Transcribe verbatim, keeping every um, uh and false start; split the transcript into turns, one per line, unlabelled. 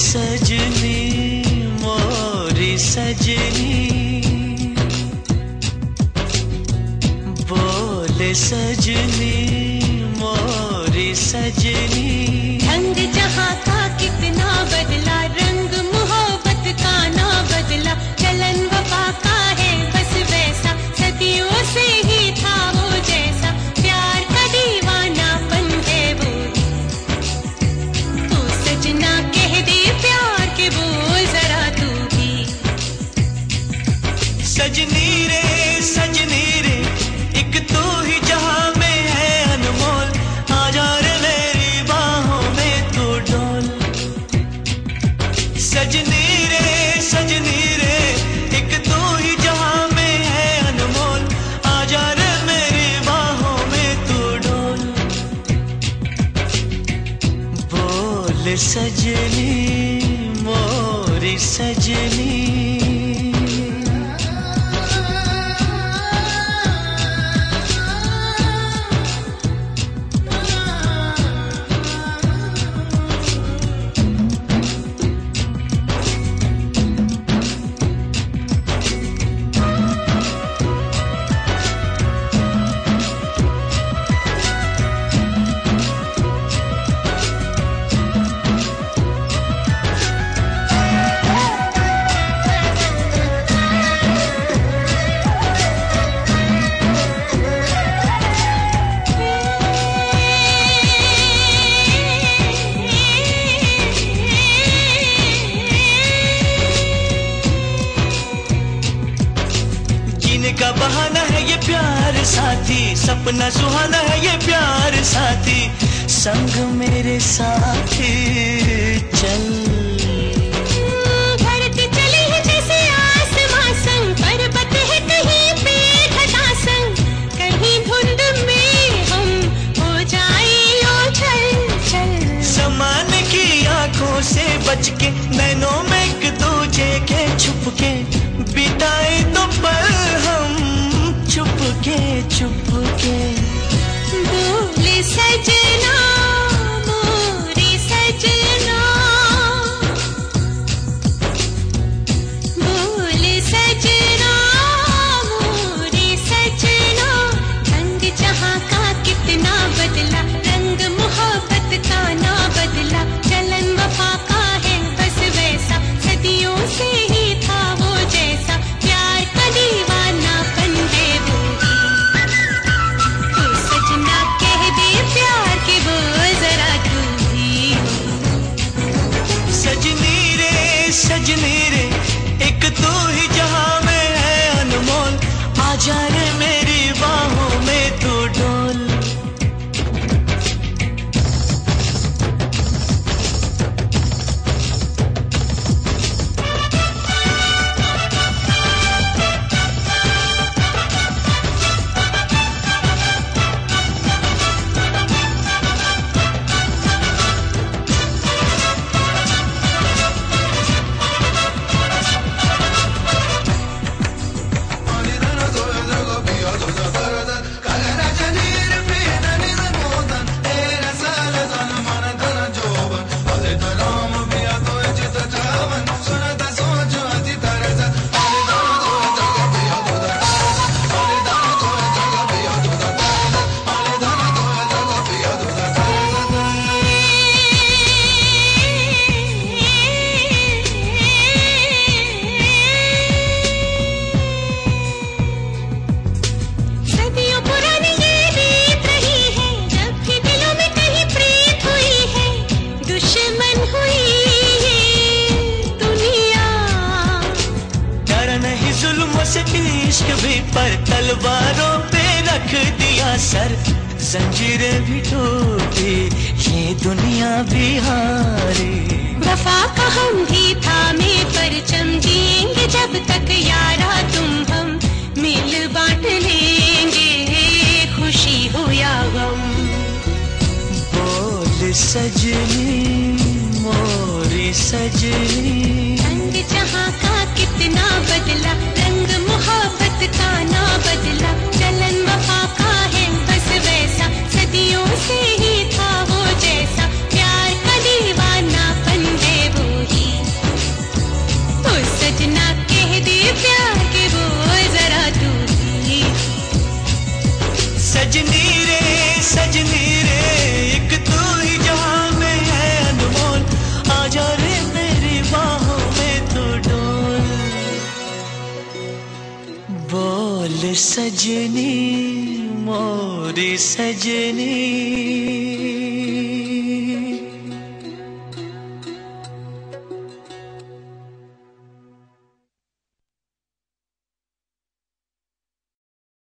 सजनी मोरी सजनी, बोले सजनी मोरी सजनी।
रंग जहाँ का कितना बदला, रंग मोहब्बत का ना बदला, चलन वफा का है बस वैसा, सदियों से ही था वो जैसा, प्यार का दीवानापन है वो। तू सजना कह दे प्यार के बोल जरा तू भी।
सजनी रे सजनी रे, एक तू ही जहां में है अनमोल, आजा रे मेरी बाहों में तू डोल। सजनी रे सजनी रे, एक तू ही जहां में है अनमोल, आजा रे मेरी बाहों में तू डोल। बोल सजनी मोरी सजनी। का बहाना है ये प्यार साथी, सपना सुहाना है ये प्यार साथी, संग मेरे साथी चल।
धरती चली है जैसे आसमां संग, पर्वत है कहीं पे घटा संग, कहीं धुंध में हम हो जाए ओझल चल।
समान की आंखों से बच के, नैनों में एक दूजे के छुप के, बिताए तो पल हम चुपके चुपके।
बोले सजना मोरे सजना, बोले सजना मोरे सजना। रंग जहाँ का कितना बदला, रंग मोहब्बत का ना बदला, चलन वफा का है बस वैसा, सदियों से ही था वो जैसा, प्यार का दीवानापन है वो। तू सजना कह दे प्यार के बोल जरा तू भी।
सजनी रे सजनी रे, एक तू ही जहां में है अनमोल, आजा रे मेरी बाहों में तू डोल। इश्क भी पर तलवारों पे रख दिया सर, जंजीरें भी टूटी ये दुनिया भी हारी।
वफा का हम भी थामे परचम, जिएंगे जब तक यारा तुम हम, मिल बांट लेंगे खुशी हो या गम।
बोल सजनी मोरी सजनी,
रंग जहाँ का कितना बदला, रंग मोहब्बत का ना बदला, चलन वफा का है बस वैसा, सदियों से ही था वो जैसा, प्यार का दीवानापन है वो ही।
बोल सजनी मोरी सजनी।